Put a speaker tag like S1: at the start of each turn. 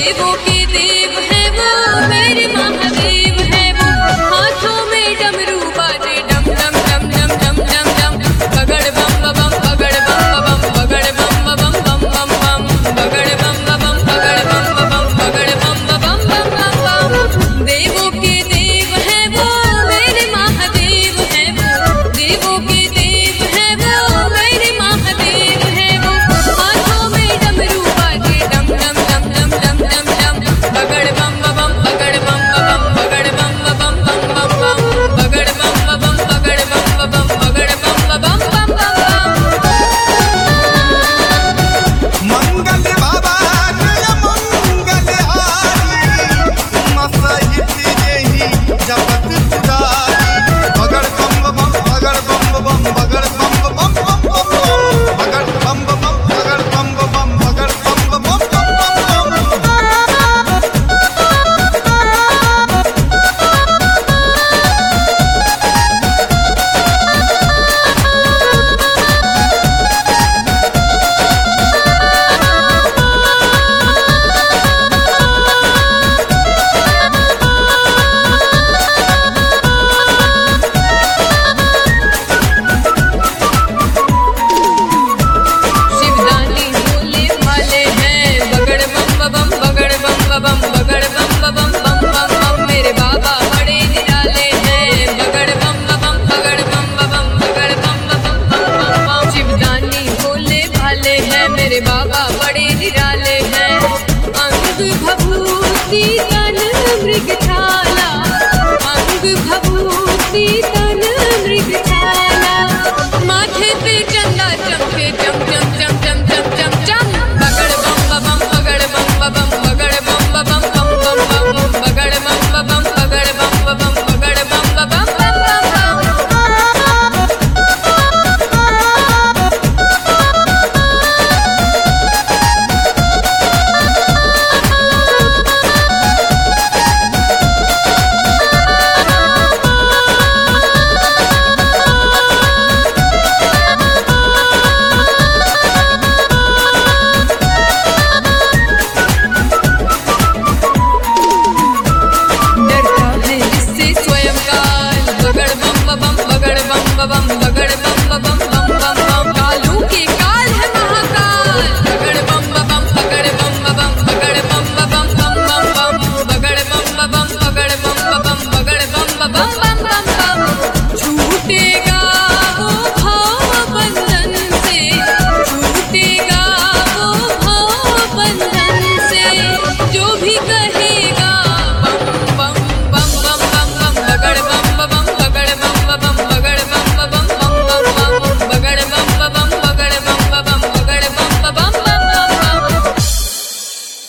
S1: देवों के देव है वो मेरे महादेव है वो। हाथों में डमरू बाजे डम डम डम डम डम डम डम। बगड़ बम बम बगड़ बम बम बगड़ बम बम बम बम बम बगड़ बम बम बगड़ बम बम बगड़ बम बम बम बम। देवों के देव है वो मेरे महादेव है वो। देवों के देव है वो मेरे महादेव है वो। हाथों में डमरू बाजे डम डम डम डम डम डम डम। बगड़ बम बम बगड़ बम बम बगड़ बम बम बम बम बम बगड़ बम बम बगड़ बम बम बगड़ बम बम बम बम।
S2: मंगल बाबा जय मंगल हारी मसहित जेहि जपत तुरारी। बगड़ बम बम बगड़ बम बम बगड़ बम बम बम बम बगड़ बम बम बगड़ बम बम बगड़ बम बम बम बम।
S1: शिवदानी भोले भाले हैं बगड़ बम बम बगड़ बम बम बगड़ बम बम बम बम बम। मेरे बाबा बड़े निराले हैं बगड़ बम बम बगड़ बम बम बगड़ बम बम बम बम। शिवदानी भोले भाले हैं मेरे बाबा बड़े निराले हैं। अंग भभूति तन मृगशाला अंग भभूति